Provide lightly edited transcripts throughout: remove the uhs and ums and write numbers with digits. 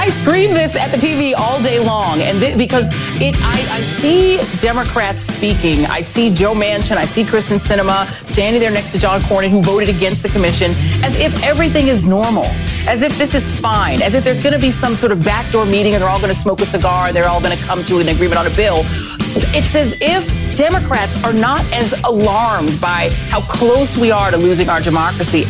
I scream this at the TV all day long, and because I see Democrats speaking. I see Joe Manchin, I see Kyrsten Sinema standing there next to John Cornyn, who voted against the commission, as if everything is normal, as if this is fine, as if there's going to be some sort of backdoor meeting and they're all going to smoke a cigar, they're all going to come to an agreement on a bill. It's as if Democrats are not as alarmed by how close we are to losing our democracy.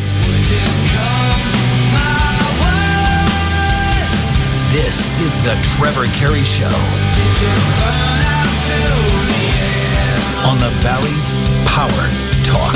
This is the Trevor Carey Show on the Valley's Power Talk.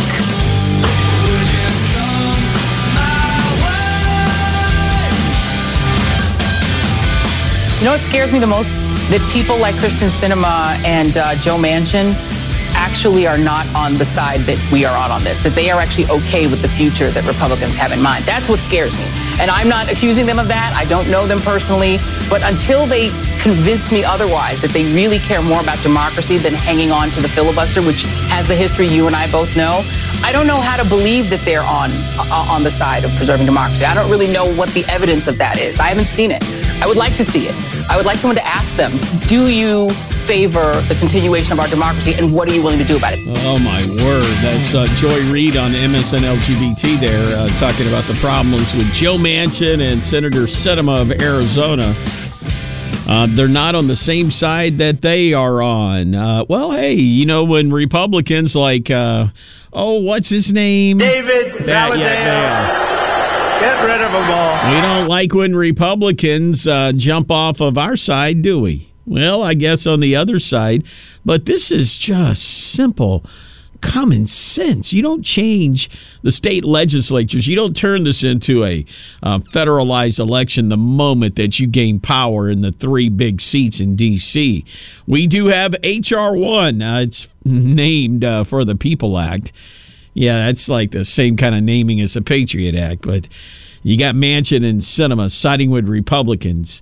You know what scares me the most? That people like Kyrsten Sinema and Joe Manchin actually are not on the side that we are on this, that they are actually okay with the future that Republicans have in mind. That's what scares me. And I'm not accusing them of that. I don't know them personally. But until they convince me otherwise, that they really care more about democracy than hanging on to the filibuster, which has the history you and I both know, I don't know how to believe that they're on the side of preserving democracy. I don't really know what the evidence of that is. I haven't seen it. I would like to see it. I would like someone to ask them, do you favor the continuation of our democracy, and what are you willing to do about it? Oh, my word. That's Joy Reid on MSNLGBT there, talking about the problems with Joe Manchin and Senator Sinema of Arizona. They're not on the same side that they are on. Well, hey, you know, when Republicans like, what's his name? David Valadao. Get rid of them all. We don't like when Republicans jump off of our side, do we? Well, I guess on the other side. But this is just simple common sense. You don't change the state legislatures. You don't turn this into a federalized election the moment that you gain power in the 3 big seats in D.C. We do have H.R. 1. It's named for the People Act. Yeah, that's like the same kind of naming as the Patriot Act, but you got Manchin and Sinema siding with Republicans.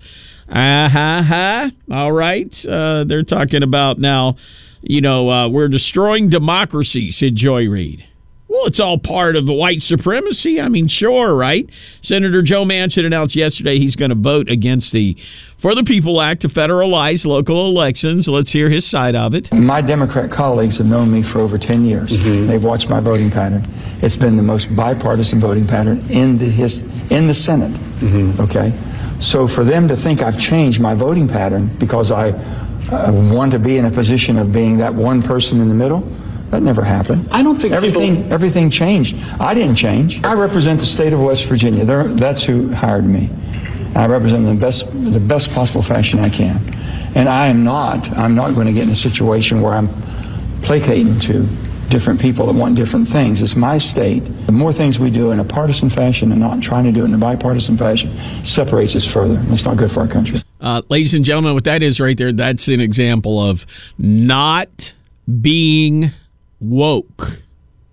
All right. They're talking about now, we're destroying democracy, said Joy Reid. Well, it's all part of the white supremacy. I mean, sure, right? Senator Joe Manchin announced yesterday he's going to vote against the For the People Act to federalize local elections. Let's hear his side of it. My Democrat colleagues have known me for over 10 years. Mm-hmm. They've watched my voting pattern. It's been the most bipartisan voting pattern in the Senate. Mm-hmm. Okay? So for them to think I've changed my voting pattern because I want to be in a position of being that one person in the middle, that never happened. I don't think everything changed. I didn't change. I represent the state of West Virginia. That's who hired me. I represent them the best possible fashion I can. And I'm not going to get in a situation where I'm placating to different people that want different things. It's my state. The more things we do in a partisan fashion and not trying to do it in a bipartisan fashion separates us further. It's not good for our country. Ladies and gentlemen, what that is right there, that's an example of not being woke.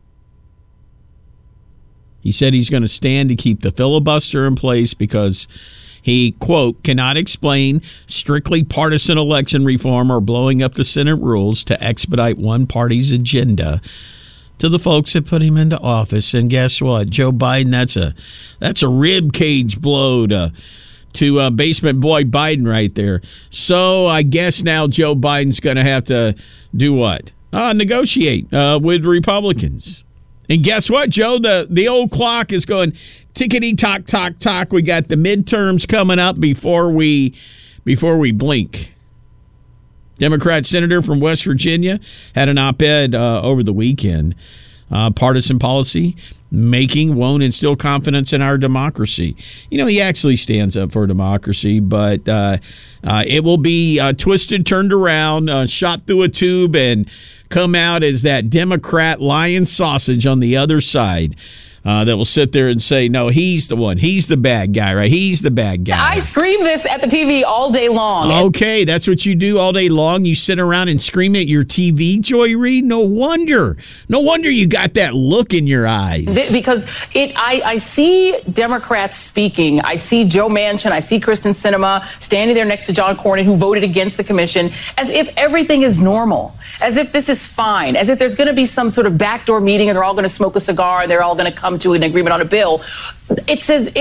He said he's going to stand to keep the filibuster in place because he, quote, cannot explain strictly partisan election reform or blowing up the Senate rules to expedite one party's agenda to the folks that put him into office. And guess what? Joe Biden, that's a rib cage blow to basement boy Biden right there. So I guess now Joe Biden's going to have to do what? Negotiate with Republicans. And guess what, Joe? The old clock is going tickety-tock, tock, tock. We got the midterms coming up before we blink. Democrat senator from West Virginia had an op-ed over the weekend. Partisan policy won't instill confidence in our democracy. He actually stands up for democracy, but it will be twisted, turned around, shot through a tube, and come out as that Democrat lion sausage on the other side that will sit there and say, no, he's the one. He's the bad guy, right? He's the bad guy. I scream this at the TV all day long. Okay, that's what you do all day long. You sit around and scream at your TV, Joy Reid? No wonder you got that look in your eyes. Because I see Democrats speaking. I see Joe Manchin. I see Kyrsten Sinema standing there next to John Cornyn, who voted against the commission, as if everything is normal, as if this is fine, as if there's going to be some sort of backdoor meeting and they're all going to smoke a cigar and they're all going to come to an agreement on a bill. It's as if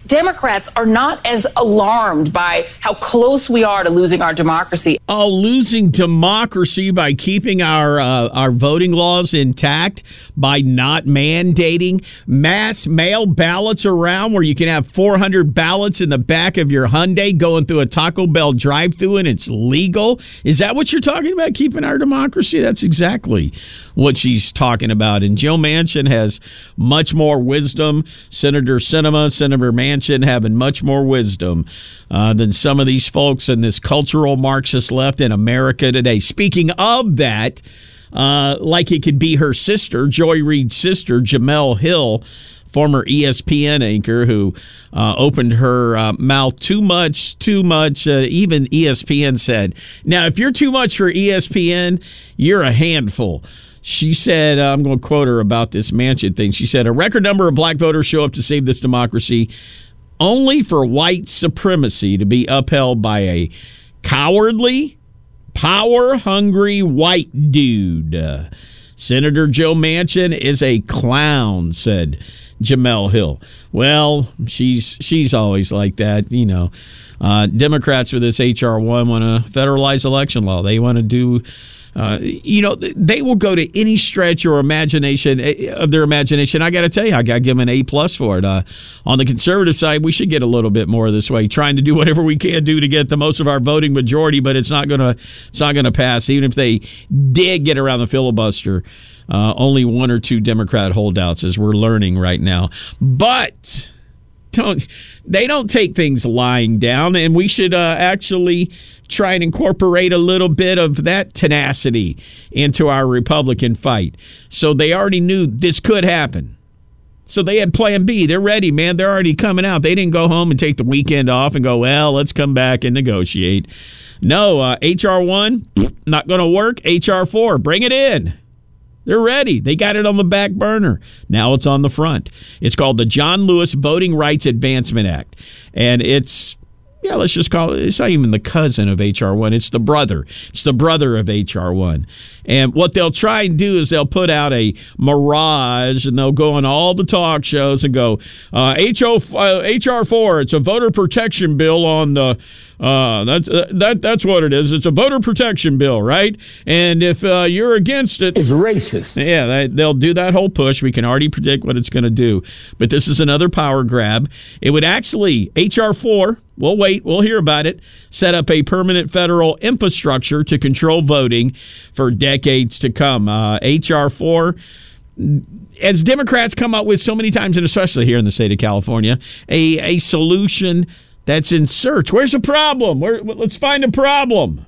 Democrats are not as alarmed by how close we are to losing our democracy. Oh, losing democracy by keeping our voting laws intact, by not mandating mass mail ballots around where you can have 400 ballots in the back of your Hyundai going through a Taco Bell drive-thru and it's legal? Is that what you're talking about, keeping our democracy? That's exactly what she's talking about. And Joe Manchin has much more wisdom. Senator Sinema, Senator Manchin having much more wisdom than some of these folks in this cultural Marxist left in America today. Speaking of that, like it could be her sister, Joy Reid's sister, Jemele Hill, former ESPN anchor who opened her mouth too much. Even ESPN said, now, if you're too much for ESPN, you're a handful. She said, I'm going to quote her about this Manchin thing. She said, a record number of black voters show up to save this democracy only for white supremacy to be upheld by a cowardly, power-hungry white dude. Senator Joe Manchin is a clown, said Jemele Hill. Well, she's always like that, you know. Democrats with this H.R. 1 want to federalize election law. They want to do... they will go to any stretch or imagination of their imagination. I got to tell you, I got to give them an A+ for it. On the conservative side, we should get a little bit more this way, trying to do whatever we can do to get the most of our voting majority, but it's not gonna pass. Even if they did get around the filibuster, only one or two Democrat holdouts, as we're learning right now. But they don't take things lying down, and we should actually try and incorporate a little bit of that tenacity into our Republican fight. So they already knew this could happen. So they had plan B. They're ready, man. They're already coming out. They didn't go home and take the weekend off and go, well, let's come back and negotiate. No, H.R. 1, not going to work. H.R. 4, bring it in. They're ready. They got it on the back burner. Now it's on the front. It's called the John Lewis Voting Rights Advancement Act. And it's, let's just call it, it's not even the cousin of H.R. 1. It's the brother. It's the brother of H.R. 1. And what they'll try and do is they'll put out a mirage, and they'll go on all the talk shows and go, H.R. 4, it's a voter protection bill on the, that's what it is. It's a voter protection bill, right? And if you're against it, it's racist. Yeah, they'll do that whole push. We can already predict what it's going to do. But this is another power grab. It would actually, H.R. 4, we'll wait, we'll hear about it, set up a permanent federal infrastructure to control voting for decades to come. H.R. 4, as Democrats come up with so many times, and especially here in the state of California, a solution that's in search. Where's the problem? Let's find a problem.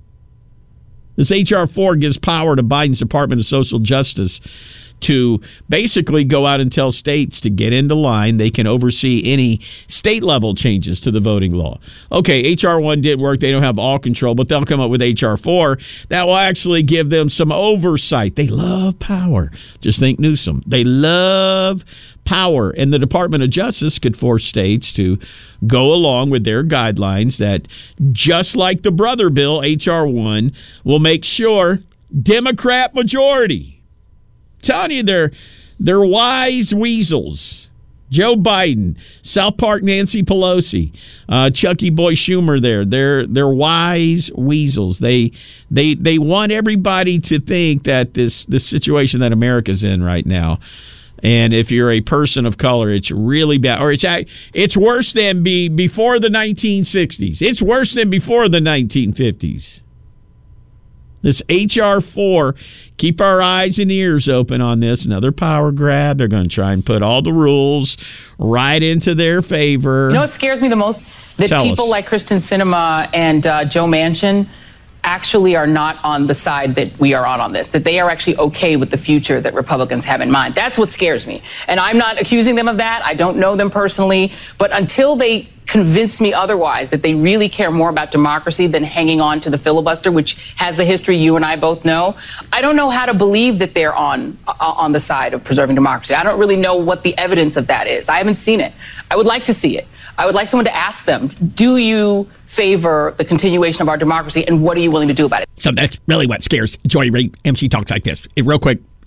This H.R. 4 gives power to Biden's Department of Social Justice to basically go out and tell states to get into line. They can oversee any state-level changes to the voting law. Okay, H.R. 1 didn't work. They don't have all control, but they'll come up with H.R. 4 that will actually give them some oversight. They love power. Just think Newsom. They love power. And the Department of Justice could force states to go along with their guidelines that, just like the brother bill, H.R. 1, will make sure Democrat majority. Telling you, they're wise weasels. Joe Biden, South Park Nancy Pelosi, Chucky Boy Schumer. They're wise weasels. They want everybody to think that this situation that America's in right now, and if you're a person of color, it's really bad, or it's worse than before the 1960s. It's worse than before the 1950s. This H.R. 4, keep our eyes and ears open on this. Another power grab. They're going to try and put all the rules right into their favor. You know what scares me the most? That people like Kristen Sinema and Joe Manchin actually are not on the side that we are on this, that they are actually okay with the future that Republicans have in mind. That's what scares me. And I'm not accusing them of that. I don't know them personally. But until they convince me otherwise, that they really care more about democracy than hanging on to the filibuster, which has the history you and I both know, I don't know how to believe that they're on the side of preserving democracy. I don't really know what the evidence of that is. I haven't seen it. I would like to see it. I would like someone to ask them, do you favor the continuation of our democracy, and what are you willing to do about it? So that's really what scares Joy Reid, and she talks like this. Real quick,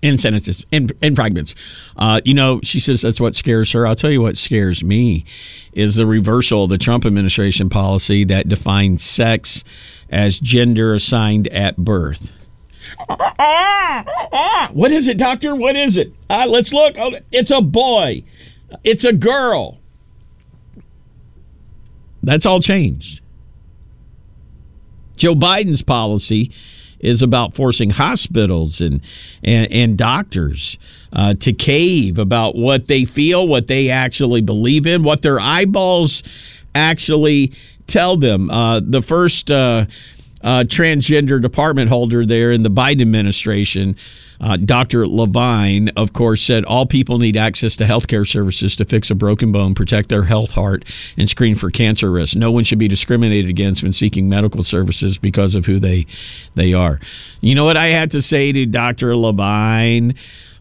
Incentives, impregnants. She says that's what scares her. I'll tell you what scares me is the reversal of the Trump administration policy that defines sex as gender assigned at birth. What is it, doctor? What is it? Let's look. Oh, it's a boy. It's a girl. That's all changed. Joe Biden's policy is about forcing hospitals and doctors to cave about what they feel, what they actually believe in, what their eyeballs actually tell them. The first transgender department holder there in the Biden administration, Dr. Levine, of course, said all people need access to health care services to fix a broken bone, protect their health, heart, and screen for cancer risks. No one should be discriminated against when seeking medical services because of who they are. You know what I had to say to Dr. Levine?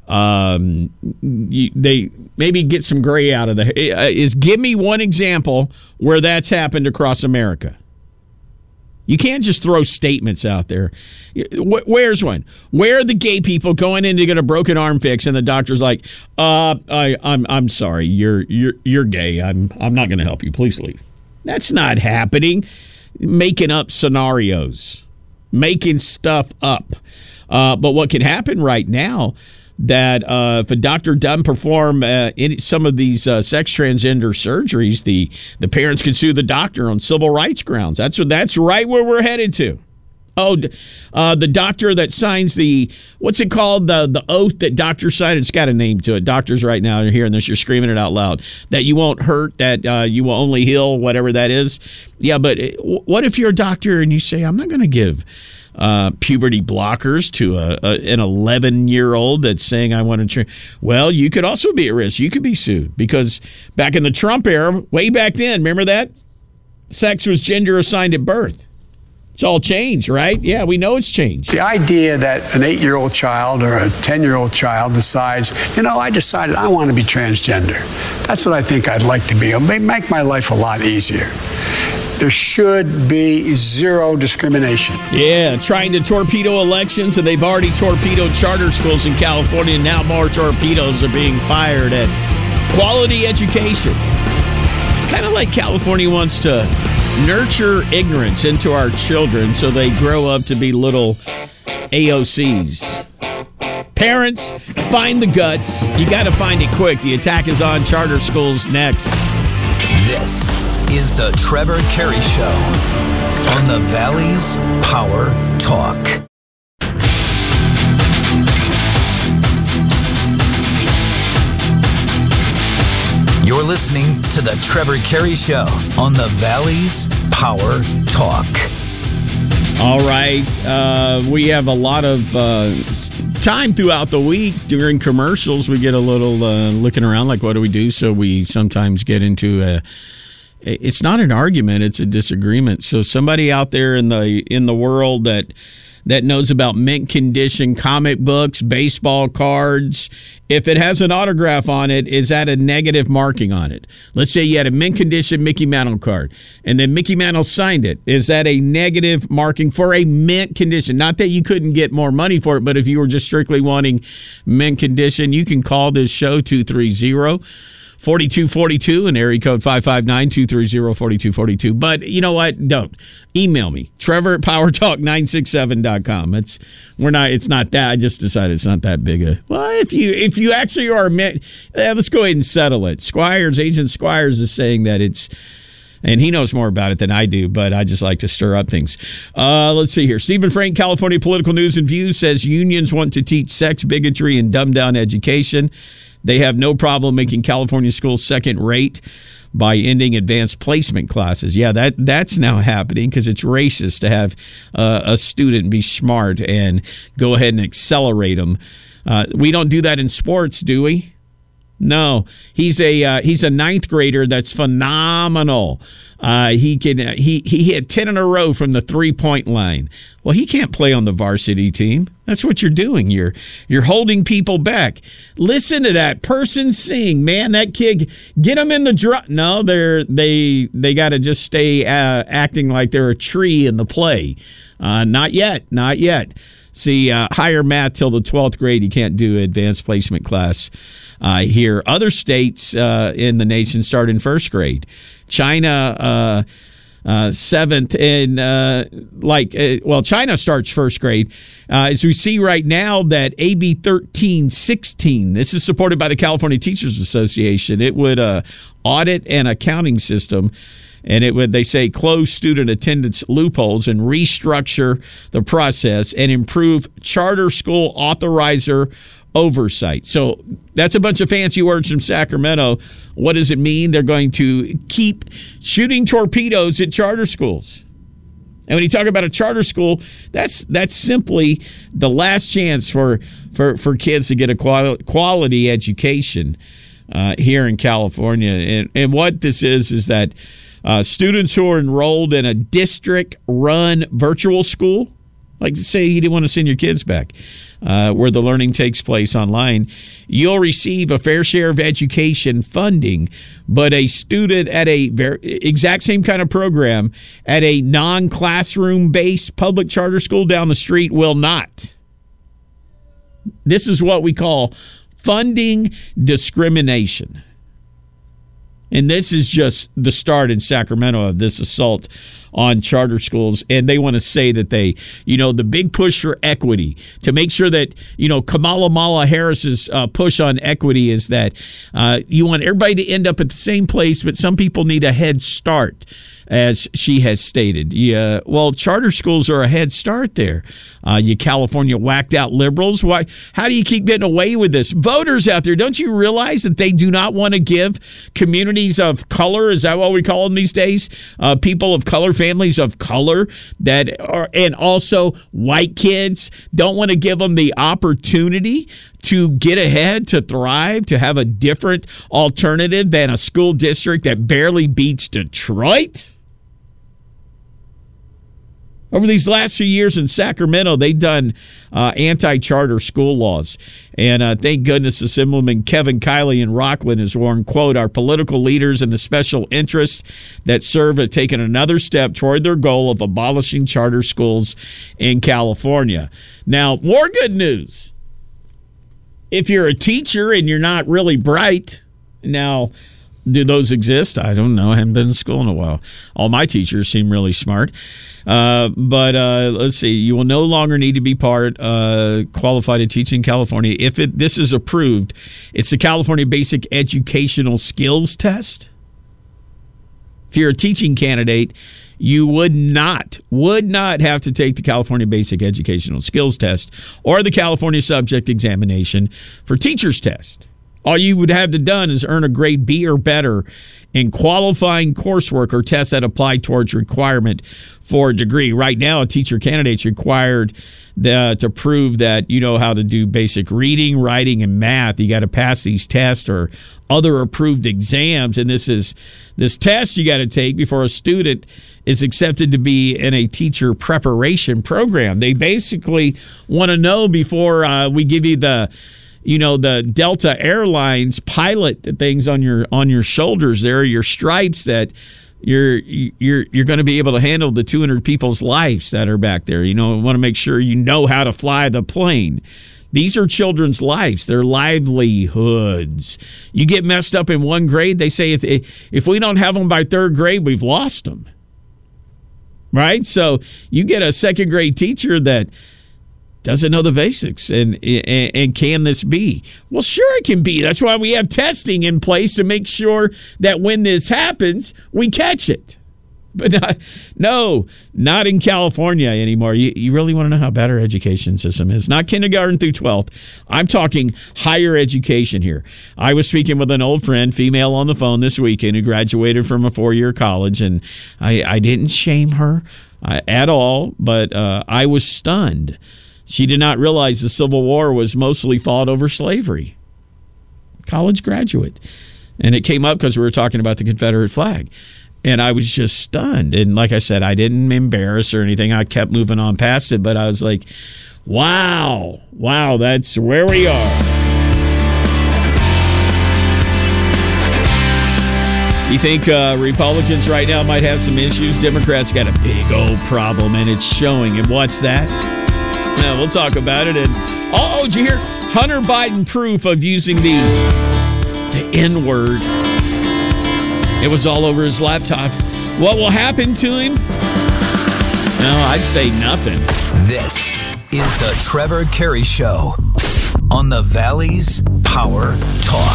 They maybe get some gray out of the is give me one example where that's happened across America. You can't just throw statements out there. Where's one? Where are the gay people going in to get a broken arm fix, and the doctor's like, I'm sorry, you're gay. I'm not going to help you. Please leave. That's not happening. Making up scenarios, making stuff up. But what can happen right now? That if a doctor doesn't perform some of these sex transgender surgeries, the parents can sue the doctor on civil rights grounds. That's right where we're headed to. Oh, the doctor that signs what's it called? The oath that doctors sign. It's got a name to it. Doctors right now are hearing this. You're screaming it out loud. That you won't hurt, that you will only heal, whatever that is. Yeah, but what if you're a doctor and you say, I'm not going to give puberty blockers to an 11-year-old that's saying I want to well, you could also be at risk. You could be sued because back in the Trump era, way back then, remember that? Sex was gender assigned at birth. It's all changed, right? Yeah, we know it's changed. The idea that an 8-year-old child or a 10-year-old child decides, I decided I want to be transgender. That's what I think I'd like to be. It'll make my life a lot easier. There should be zero discrimination. Yeah, trying to torpedo elections, and they've already torpedoed charter schools in California, and now more torpedoes are being fired at quality education. It's kind of like California wants to nurture ignorance into our children so they grow up to be little AOCs. Parents, find the guts. You got to find it quick. The attack is on charter schools next. This is the Trevor Carey Show on the Valley's Power Talk. You're listening to the Trevor Carey Show on the Valley's Power Talk. All right. We have a lot of time throughout the week. During commercials, we get a little looking around like, what do we do? So we sometimes get into it's not an argument, it's a disagreement. So somebody out there in the world that knows about mint condition comic books, baseball cards, if it has an autograph on it, is that a negative marking on it? Let's say you had a mint condition Mickey Mantle card, and then Mickey Mantle signed it. Is that a negative marking for a mint condition? Not that you couldn't get more money for it, but if you were just strictly wanting mint condition, you can call this show 230-4242 and area code 559-230-4242. But you know what? Don't. Email me, Trevor@powertalk967.com. It's not that. I just decided it's not that big a. Well, if you actually are let's go ahead and settle it. Agent Squires is saying that it's, and he knows more about it than I do, but I just like to stir up things. Let's see here. Stephen Frank, California Political News and Views, says unions want to teach sex, bigotry, and dumb down education. They have no problem making California schools second rate by ending advanced placement classes. Yeah, that's now happening because it's racist to have a student be smart and go ahead and accelerate them. We don't do that in sports, do we? No, he's a ninth grader that's phenomenal. He hit 10 in a row from the 3-point line. Well, he can't play on the varsity team. That's what you're doing. You're holding people back. Listen to that person sing, man. That kid, get them in the drum. No, they got to just stay acting like they're a tree in the play. Not yet. See, higher math till the 12th grade, you can't do advanced placement class here. Other states in the nation start in first grade. China, 7th, and China starts first grade. As we see right now that AB 1316, this is supported by the California Teachers Association. It would audit an accounting system, and it would, they say, close student attendance loopholes and restructure the process and improve charter school authorizer oversight. So that's a bunch of fancy words from Sacramento. What does it mean? They're going to keep shooting torpedoes at charter schools. And when you talk about a charter school, that's simply the last chance for kids to get a quality education here in California. And what this is that students who are enrolled in a district-run virtual school, like say you didn't want to send your kids back, where the learning takes place online, you'll receive a fair share of education funding, but a student at a exact same kind of program at a non-classroom-based public charter school down the street will not. This is what we call funding discrimination. And this is just the start in Sacramento of this assault on charter schools. And they want to say that they, the big push for equity, to make sure that, Kamala Harris's push on equity is that you want everybody to end up at the same place, but some people need a head start, as she has stated. Yeah, well, charter schools are a head start there. You California whacked out liberals. Why? How do you keep getting away with this? Voters out there, don't you realize that they do not want to give communities of color, is that what we call them these days? People of color, families of color, that are, and also white kids, don't want to give them the opportunity to get ahead, to thrive, to have a different alternative than a school district that barely beats Detroit? Over these last few years in Sacramento, they've done anti-charter school laws. And thank goodness Assemblyman Kevin Kiley in Rockland has warned, quote, our political leaders and the special interests that serve have taken another step toward their goal of abolishing charter schools in California. Now, more good news. If you're a teacher and you're not really bright, now, do those exist? I don't know. I haven't been in school in a while. All my teachers seem really smart. But let's see. You will no longer need to be qualified to teach in California. If this is approved, it's the California Basic Educational Skills Test. If you're a teaching candidate, you would not have to take the California Basic Educational Skills Test or the California Subject Examination for Teachers Test. All you would have to done is earn a grade B or better in qualifying coursework or tests that apply towards requirement for a degree. Right now, a teacher candidate's required to prove that you know how to do basic reading, writing, and math. You got to pass these tests or other approved exams, and this test you got to take before a student is accepted to be in a teacher preparation program. They basically want to know before we give you the Delta Airlines pilot things on your shoulders there, your stripes, that you're going to be able to handle the 200 people's lives that are back there. Want to make sure you know how to fly the plane. These are children's lives. They're livelihoods. You get messed up in one grade, they say if we don't have them by third grade, we've lost them. Right? So you get a second grade teacher that doesn't know the basics, and can this be? Well, sure it can be. That's why we have testing in place to make sure that when this happens, we catch it. But not in California anymore. You really want to know how bad our education system is? Not kindergarten through 12th. I'm talking higher education here. I was speaking with an old friend, female, on the phone this weekend who graduated from a 4-year college, and I didn't shame her at all, but I was stunned. She did not realize the Civil War was mostly fought over slavery. College graduate. And it came up because we were talking about the Confederate flag. And I was just stunned. And like I said, I didn't embarrass or anything. I kept moving on past it. But I was like, wow, that's where we are. You think Republicans right now might have some issues? Democrats got a big old problem, and it's showing. And what's that? Yeah, we'll talk about it. And did you hear Hunter Biden proof of using the N-word? It was all over his laptop. What will happen to him? No, I'd say nothing. This is the Trevor Carey Show on the Valley's Power Talk.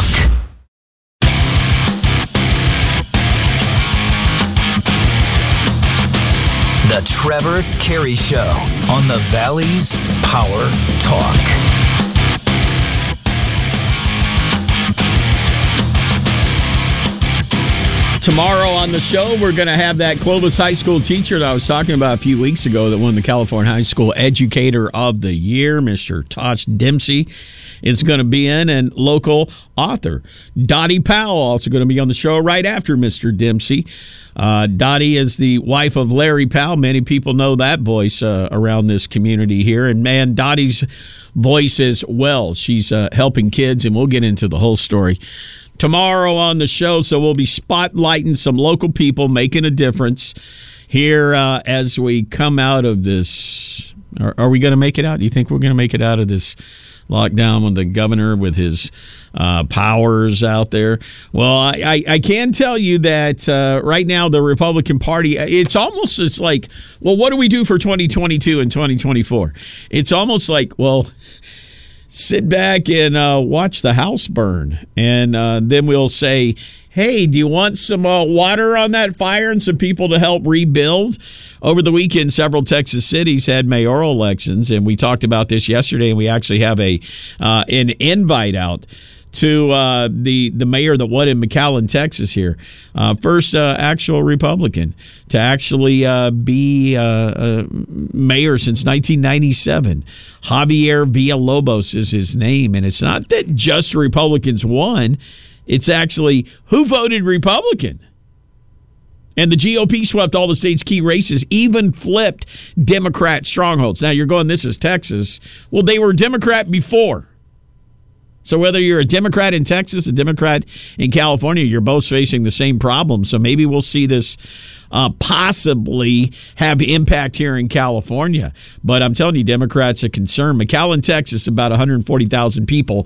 The Trevor Carey Show on the Valley's Power Talk. Tomorrow on the show, we're going to have that Clovis High School teacher that I was talking about a few weeks ago that won the California High School Educator of the Year, Mr. Tosh Dempsey, is going to be in, and local author Dottie Powell also going to be on the show right after Mr. Dempsey. Dottie is the wife of Larry Powell. Many people know that voice around this community here, and man, Dottie's voice as well. She's helping kids, and we'll get into the whole story tomorrow on the show. So we'll be spotlighting some local people making a difference here as we come out of this. Are we going to make it out? Do you think we're going to make it out of this lockdown with the governor with his powers out there? Well, I can tell you that right now the Republican Party, it's like, well, what do we do for 2022 and 2024? It's almost like, well, sit back and watch the house burn. And then we'll say, hey, do you want some water on that fire and some people to help rebuild? Over the weekend, several Texas cities had mayoral elections, and we talked about this yesterday, and we actually have an invite out to the mayor that won in McAllen, Texas here. First actual Republican to actually be mayor since 1997. Javier Villalobos is his name, and it's not that just Republicans won. It's actually who voted Republican. And the GOP swept all the state's key races, even flipped Democrat strongholds. Now you're going, this is Texas. Well, they were Democrat before. So whether you're a Democrat in Texas, a Democrat in California, you're both facing the same problem. So maybe we'll see this possibly have impact here in California. But I'm telling you, Democrats are concerned. McAllen, Texas, about 140,000 people,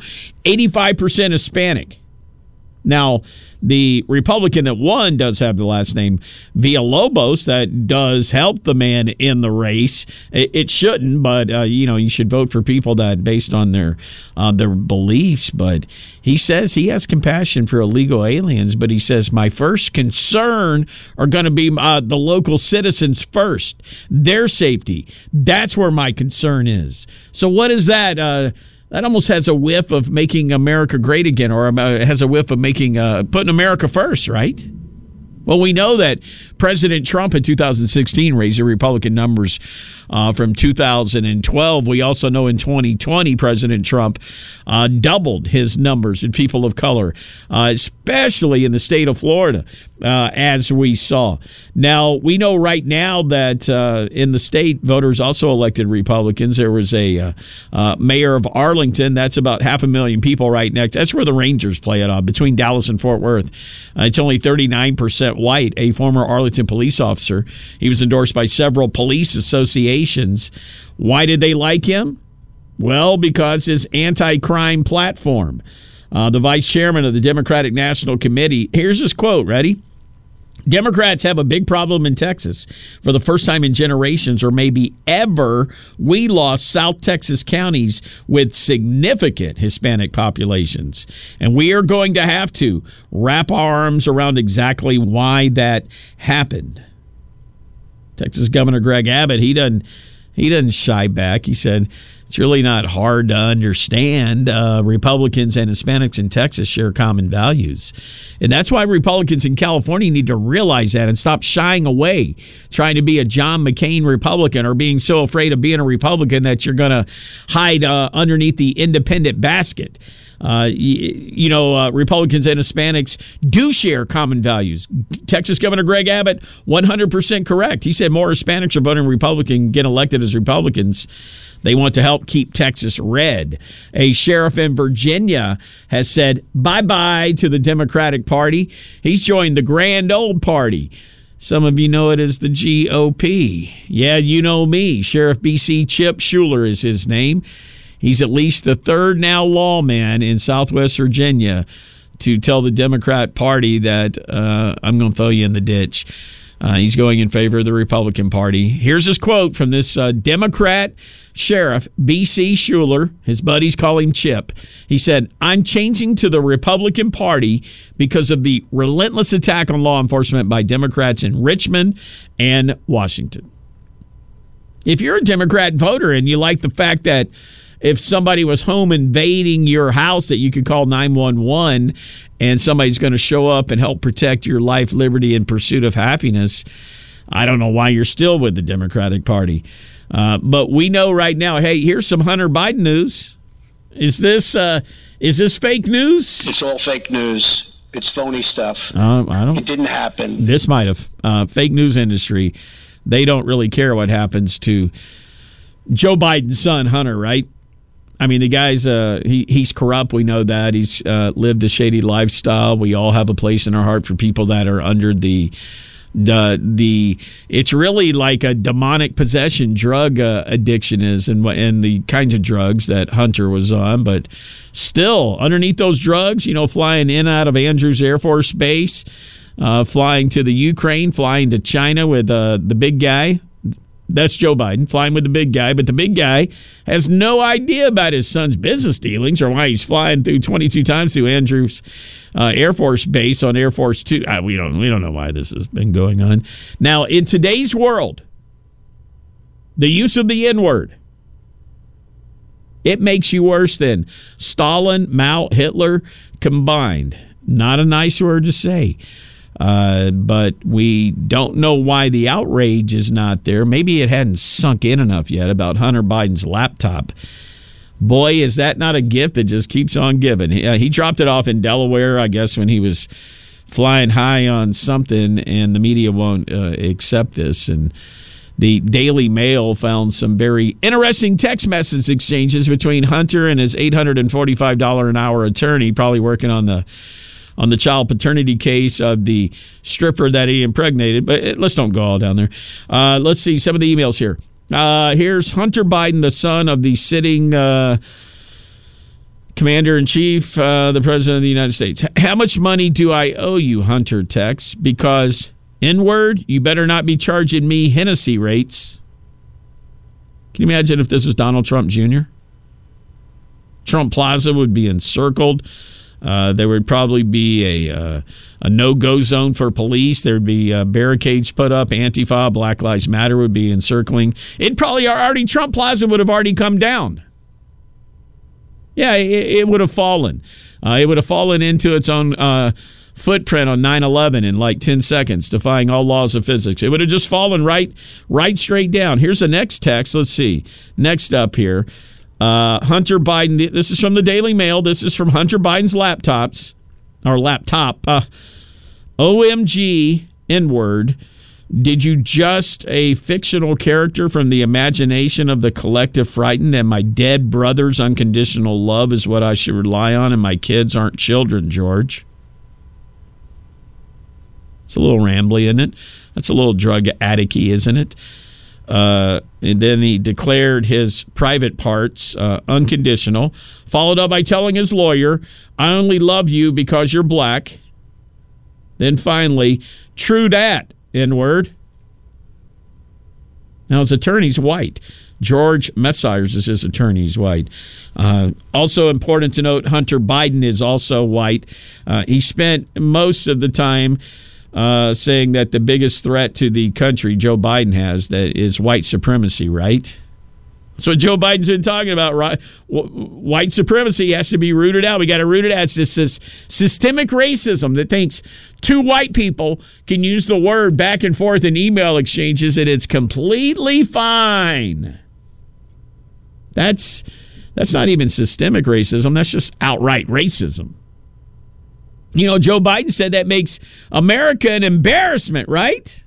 85% Hispanic. Now, the Republican that won does have the last name Villalobos. That does help the man in the race. It shouldn't, but you should vote for people that based on their beliefs. But he says he has compassion for illegal aliens. But he says my first concern are going to be the local citizens first, their safety. That's where my concern is. So what is that? That almost has a whiff of making America great again, or has a whiff of making putting America first, right? Well, we know that President Trump in 2016 raised the Republican numbers from 2012. We also know in 2020, President Trump doubled his numbers in people of color, especially in the state of Florida, as we saw. Now, we know right now that in the state, voters also elected Republicans. There was a mayor of Arlington. That's about 500,000 people right next. That's where the Rangers play it on, between Dallas and Fort Worth. It's only 39% white, a former Arlington police officer. He was endorsed by several police associations. Why did they like him? Well, because his anti-crime platform. The vice chairman of the Democratic National Committee, here's his quote, ready? Democrats have a big problem in Texas. For the first time in generations, or maybe ever, we lost South Texas counties with significant Hispanic populations. And we are going to have to wrap our arms around exactly why that happened. Texas Governor Greg Abbott, he doesn't shy back. He said, it's really not hard to understand. Republicans and Hispanics in Texas share common values. And that's why Republicans in California need to realize that and stop shying away, trying to be a John McCain Republican or being so afraid of being a Republican that you're going to hide underneath the independent basket. Republicans and Hispanics do share common values. Texas Governor Greg Abbott, 100% correct. He said more Hispanics are voting Republican, get elected as Republicans. They want to help keep Texas red. A sheriff in Virginia has said bye-bye to the Democratic Party. He's joined the grand old party. Some of you know it as the GOP. Yeah, you know me. Sheriff BC Chip Schuler is his name. He's at least the third now lawman in Southwest Virginia to tell the Democrat Party that I'm going to throw you in the ditch. He's going in favor of the Republican Party. Here's his quote from this Democrat sheriff, B.C. Schuler. His buddies call him Chip. He said, I'm changing to the Republican Party because of the relentless attack on law enforcement by Democrats in Richmond and Washington. If you're a Democrat voter and you like the fact that if somebody was home invading your house that you could call 911 and somebody's going to show up and help protect your life, liberty, and pursuit of happiness, I don't know why you're still with the Democratic Party. But we know right now, hey, here's some Hunter Biden news. Is this fake news? It's all fake news. It's phony stuff. It didn't happen. This might have. Fake news industry, they don't really care what happens to Joe Biden's son, Hunter, right? I mean, the guy's he's corrupt. We know that. He's lived a shady lifestyle. We all have a place in our heart for people that are under the it's really like a demonic possession drug addiction is, and the kinds of drugs that Hunter was on. But still, underneath those drugs, flying in and out of Andrews Air Force Base, flying to the Ukraine, flying to China with the big guy. That's Joe Biden, flying with the big guy. But the big guy has no idea about his son's business dealings or why he's flying through 22 times through Andrews Air Force Base on Air Force 2. We don't know why this has been going on. Now, in today's world, the use of the N-word, it makes you worse than Stalin, Mao, Hitler combined. Not a nice word to say. But we don't know why the outrage is not there. Maybe it hadn't sunk in enough yet about Hunter Biden's laptop. Boy, is that not a gift that just keeps on giving. He dropped it off in Delaware, I guess, when he was flying high on something, and the media won't accept this. And the Daily Mail found some very interesting text message exchanges between Hunter and his $845 an hour attorney, probably working on the child paternity case of the stripper that he impregnated. But let's don't go all down there. Let's see some of the emails here. Here's Hunter Biden, the son of the sitting commander-in-chief, the president of the United States. How much money do I owe you, Hunter texts? Because, N-word, you better not be charging me Hennessy rates. Can you imagine if this was Donald Trump Jr.? Trump Plaza would be encircled. There would probably be a no-go zone for police. There would be barricades put up. Antifa, Black Lives Matter would be encircling. Trump Plaza would have already come down. Yeah, it would have fallen. It would have fallen into its own footprint on 9/11 in like 10 seconds, defying all laws of physics. It would have just fallen right straight down. Here's the next text. Let's see. Next up here. Hunter Biden, this is from the Daily Mail. This is from Hunter Biden's laptop. OMG, N-word. Did you just a fictional character from the imagination of the collective frightened, and my dead brother's unconditional love is what I should rely on, and my kids aren't children, George? It's a little rambly, isn't it? That's a little drug addict-y, isn't it? And then he declared his private parts unconditional, followed up by telling his lawyer, I only love you because you're black. Then finally, true dat, N-word. Now his attorney's white. George Messires is his attorney. He's white. Also important to note, Hunter Biden is also white. He spent most of the time saying that the biggest threat to the country Joe Biden has that is white supremacy, right? That's what Joe Biden's been talking about, right? White supremacy has to be rooted out. We got to root it out. It's just this systemic racism that thinks two white people can use the word back and forth in email exchanges and it's completely fine. That's not even systemic racism. That's just outright racism. Joe Biden said that makes America an embarrassment, right?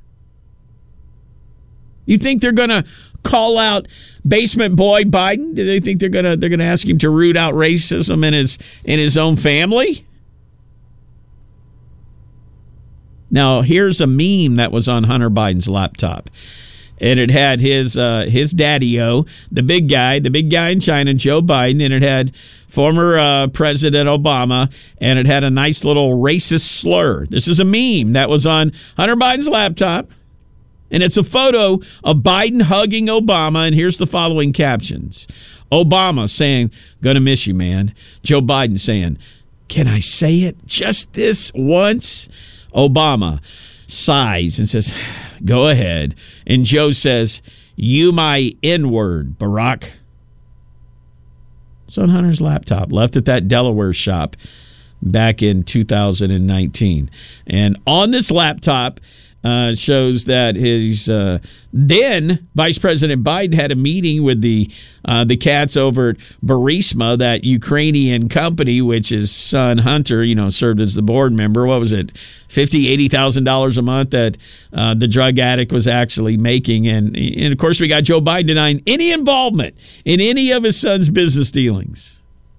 You think they're going to call out basement boy Biden? Do they think they're going to ask him to root out racism in his own family? Now, here's a meme that was on Hunter Biden's laptop. And it had his daddy-o, the big guy in China, Joe Biden, and it had former President Obama, and it had a nice little racist slur. This is a meme that was on Hunter Biden's laptop, and it's a photo of Biden hugging Obama, and here's the following captions. Obama saying, "Gonna miss you, man." Joe Biden saying, "Can I say it just this once?" Obama sighs and says, "Go ahead." And Joe says, "You my N-word, Barack." It's on Hunter's laptop, left at that Delaware shop back in 2019. And on this laptop shows that his then Vice President Biden had a meeting with the cats over at Burisma, that Ukrainian company, which his son Hunter, served as the board member. What was it, $50,000-$80,000 a month that the drug addict was actually making? And of course, we got Joe Biden denying any involvement in any of his son's business dealings.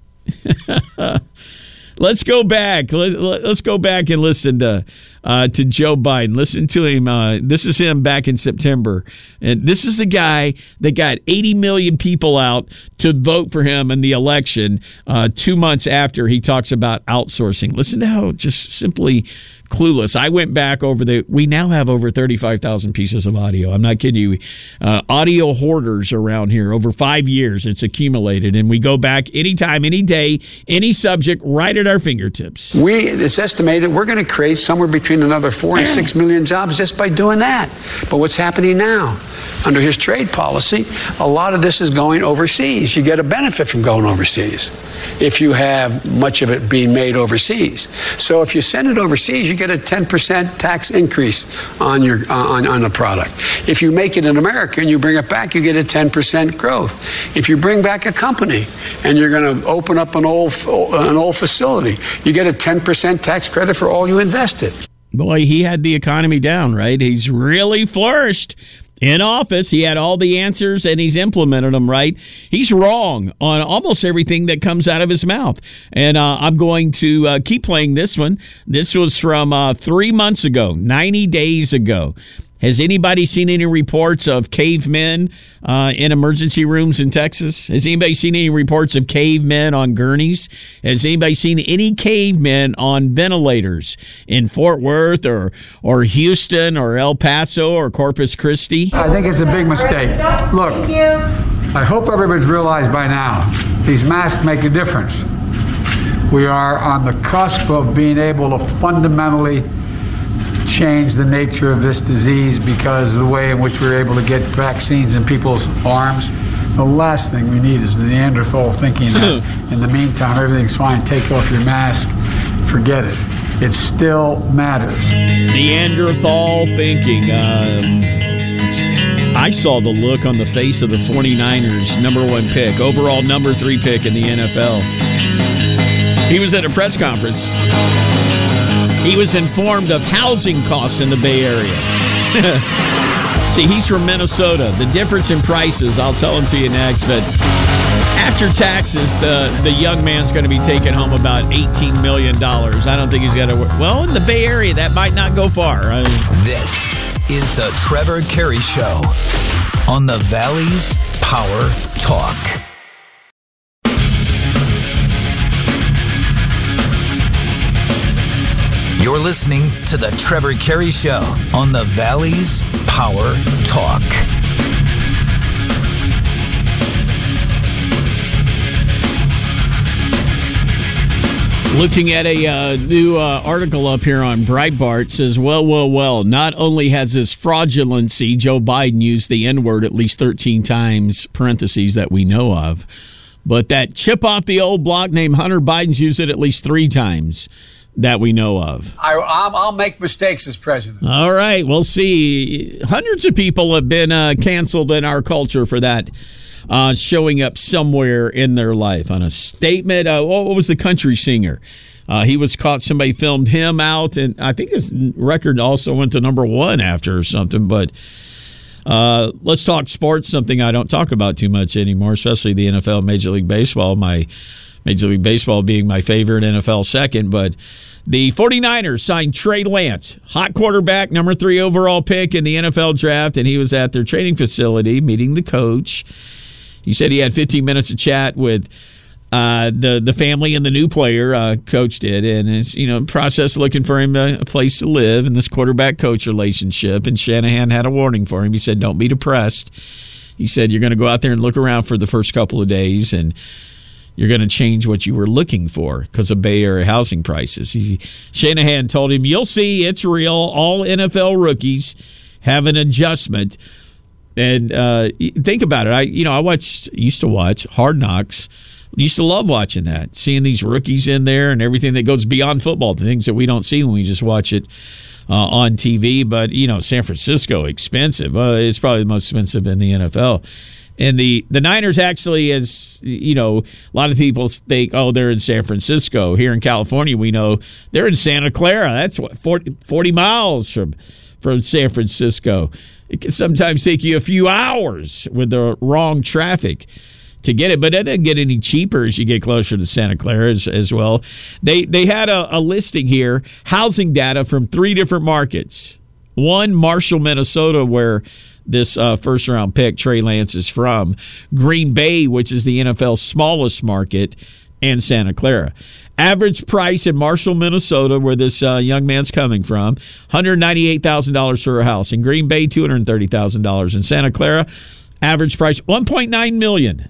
Let's go back. Let's go back and listen to Joe Biden. Listen to him. This is him back in September. And this is the guy that got 80 million people out to vote for him in the election 2 months after he talks about outsourcing. Listen to how just simply clueless. I went back we now have over 35,000 pieces of audio. I'm not kidding you. Audio hoarders around here. Over 5 years, it's accumulated. And we go back anytime, any day, any subject, right at our fingertips. It's estimated we're going to create somewhere between another 4 and 6 million jobs just by doing that. But what's happening now? Under his trade policy, a lot of this is going overseas. You get a benefit from going overseas if you have much of it being made overseas. So if you send it overseas, you get a 10% tax increase on your on the product. If you make it in America and you bring it back, you get a 10% growth. If you bring back a company and you're going to open up an old facility, you get a 10% tax credit for all you invested. Boy, he had the economy down, right? He's really flourished. In office, he had all the answers, and he's implemented them, right? He's wrong on almost everything that comes out of his mouth. And I'm going to keep playing this one. This was from 3 months ago, 90 days ago. Has anybody seen any reports of cavemen in emergency rooms in Texas? Has anybody seen any reports of cavemen on gurneys? Has anybody seen any cavemen on ventilators in Fort Worth or Houston or El Paso or Corpus Christi? I think it's a big mistake. Look, I hope everybody's realized by now, these masks make a difference. We are on the cusp of being able to fundamentally change the nature of this disease because of the way in which we're able to get vaccines in people's arms. The last thing we need is Neanderthal thinking that in the meantime everything's fine, take off your mask, forget it. It still matters. Neanderthal thinking. I saw the look on the face of the 49ers #1 pick, overall #3 pick in the NFL. He was at a press conference. He was informed of housing costs in the Bay Area. See, he's from Minnesota. The difference in prices, I'll tell him to you next. But after taxes, the young man's going to be taking home about $18 million. I don't think he's got to work. Well, in the Bay Area, that might not go far. This is the Trevor Carey Show on the Valley's Power Talk. You're listening to the Trevor Carey Show on the Valley's Power Talk. Looking at a new article up here on Breitbart, says, well, not only has his fraudulency, Joe Biden used the N-word at least 13 times, parentheses, that we know of, but that chip off the old block named Hunter Biden's used it at least 3 times. That we know of. I'll make mistakes as president. All right, we'll see. Hundreds of people have been canceled in our culture for that showing up somewhere in their life on a statement. What was the country singer? He was caught. Somebody filmed him out, and I think his record also went to #1 after or something. But let's talk sports, something I don't talk about too much anymore, especially the NFL, Major League Baseball. My Major League Baseball being my favorite, NFL second. But the 49ers signed Trey Lance, hot quarterback, number 3 overall pick in the NFL draft, and he was at their training facility meeting the coach. He said he had 15 minutes of chat with the family and the new player, coach did, and it's process looking for him a place to live in this quarterback-coach relationship. And Shanahan had a warning for him. He said, "Don't be depressed." He said, "You're going to go out there and look around for the first couple of days, and you're going to change what you were looking for because of Bay Area housing prices." Shanahan told him, "You'll see, it's real. All NFL rookies have an adjustment." And think about it. I used to watch Hard Knocks. Used to love watching that, seeing these rookies in there and everything that goes beyond football, the things that we don't see when we just watch it on TV. But, San Francisco, expensive. It's probably the most expensive in the NFL. And the Niners actually, as a lot of people think, they're in San Francisco. Here in California, we know they're in Santa Clara. That's 40 miles from San Francisco. It can sometimes take you a few hours with the wrong traffic to get it, but it doesn't get any cheaper as you get closer to Santa Clara as well. They had a listing here, housing data from 3 different markets. One, Marshall, Minnesota, where this first-round pick, Trey Lance, is from. Green Bay, which is the NFL's smallest market, and Santa Clara. Average price in Marshall, Minnesota, where this young man's coming from, $198,000 for a house. In Green Bay, $230,000. In Santa Clara, average price, $1.9 million.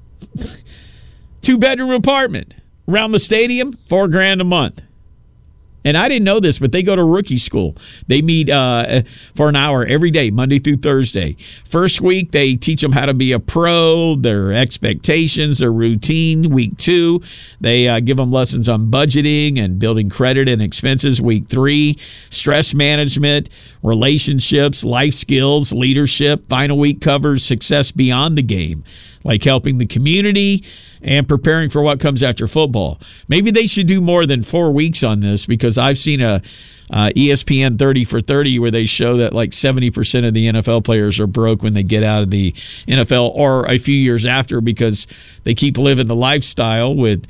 2-bedroom apartment around the stadium, $4,000 a month. And I didn't know this, but they go to rookie school. They meet for an hour every day, Monday through Thursday. First week, they teach them how to be a pro, their expectations, their routine. Week 2, they give them lessons on budgeting and building credit and expenses. Week 3, stress management, relationships, life skills, leadership. Final week covers success beyond the game, like helping the community and preparing for what comes after football. Maybe they should do more than 4 weeks on this, because I've seen a ESPN 30 for 30 where they show that like 70% of the NFL players are broke when they get out of the NFL or a few years after, because they keep living the lifestyle with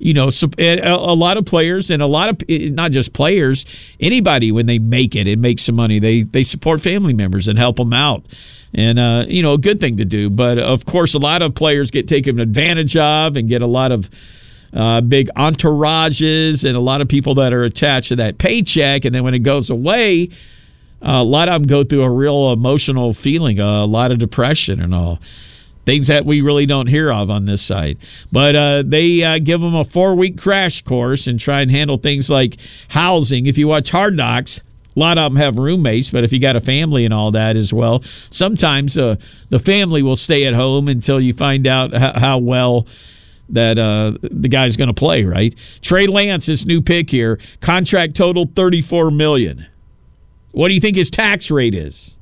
a lot of players, and a lot of, not just players, anybody, when they make it and make some money, they support family members and help them out. And, a good thing to do. But, of course, a lot of players get taken advantage of and get a lot of big entourages and a lot of people that are attached to that paycheck. And then when it goes away, a lot of them go through a real emotional feeling, a lot of depression and all. Things that we really don't hear of on this side. But they give them a 4-week crash course and try and handle things like housing. If you watch Hard Knocks, a lot of them have roommates, but if you got a family and all that as well, sometimes the family will stay at home until you find out how well that the guy's going to play, right? Trey Lance, this new pick here, contract total $34 million. What do you think his tax rate is?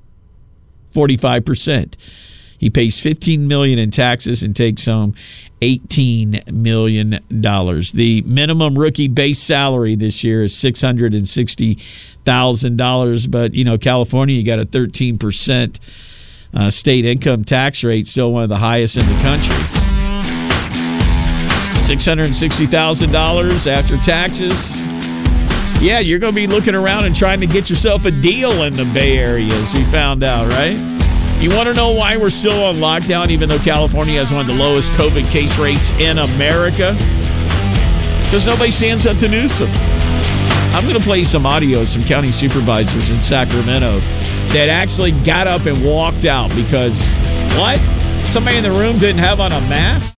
45%. He pays $15 million in taxes and takes home $18 million. The minimum rookie base salary this year is $660,000. But, California, you got a 13% state income tax rate, still one of the highest in the country. $660,000 after taxes. Yeah, you're going to be looking around and trying to get yourself a deal in the Bay Area, as we found out, right? You want to know why we're still on lockdown, even though California has one of the lowest COVID case rates in America? Because nobody stands up to Newsom. I'm going to play some audio of some county supervisors in Sacramento that actually got up and walked out because, what? Somebody in the room didn't have on a mask?